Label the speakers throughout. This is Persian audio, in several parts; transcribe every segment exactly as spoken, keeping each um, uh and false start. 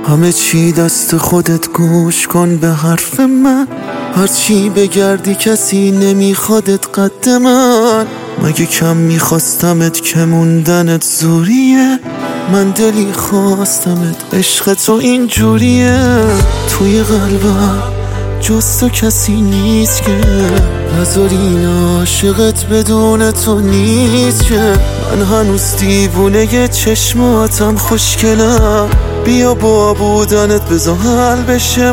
Speaker 1: همه چی دست خودت، گوش کن به حرف من. هرچی بگردی کسی نمیخوادت قد من. مگه کم میخواستمت که موندنت زوریه؟ من دلی خواستمت، عشق تو اینجوریه. توی قلبم جز تو کسی نیست که نذاری این عاشقت بدون تو نیست که. من هنوز دیوونه چشماتم خوشگلم، بیا با بودنت بذار حل بشه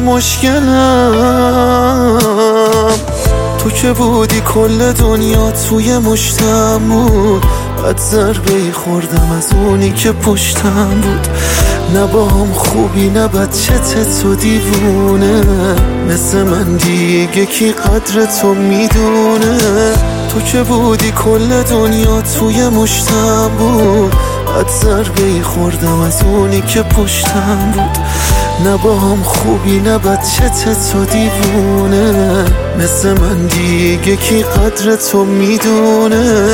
Speaker 1: مشکلم. تو که بودی کل دنیا توی مشتم بود، بعد ضربه‌ای خوردم از اونی که پشتم بود. نه با هم خوبی نه بد، چت تو دیوونه. مثل من دیگه کی قدر تو میدونه؟ تو که بودی کل دنیا توی مشتم بود، بعد ضربه‌ای خوردم از اونی که پشتم بود. نه با هم خوبی نه بد، چت تو دیوونه. مثل من دیگه کی قدر تو میدونه؟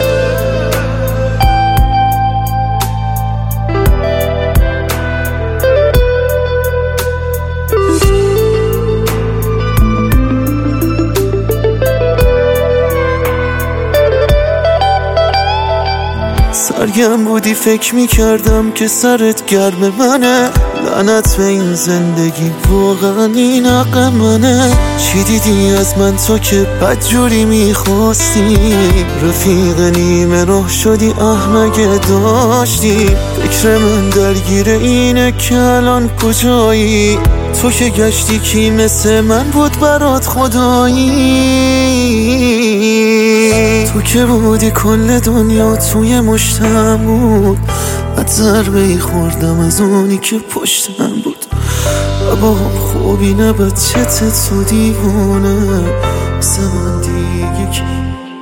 Speaker 1: سرگرم بودی فکر میکردم که سرت گرم منه. لعنت به این زندگی، واقعا این حق منه. چی دیدی از من تو که بدجوری میخواستی؟ رفیق نیمه راه شدی احمقه داشتی. فکر من درگیر اینه که الان کجایی؟ تو که گشتی کی مثل من بود برات خدایی؟ تو که بودی کل دنیا توی مشتم بود، بعد ضربه‌ای خوردم از اونی که پشتم بود. و با هم خوبی نه بد، چت تو دیوونه. مثل من دیگه کی؟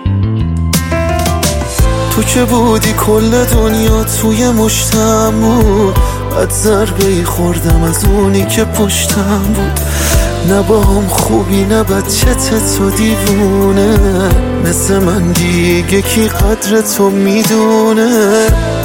Speaker 1: تو که بودی کل دنیا توی مشتم بود، بعد ضربه‌ای خوردم از اونی که پشتم بود. نه با هم خوبی نه بد، چت تو دیوونه. مثل من دیگه کی قدر تو میدونه؟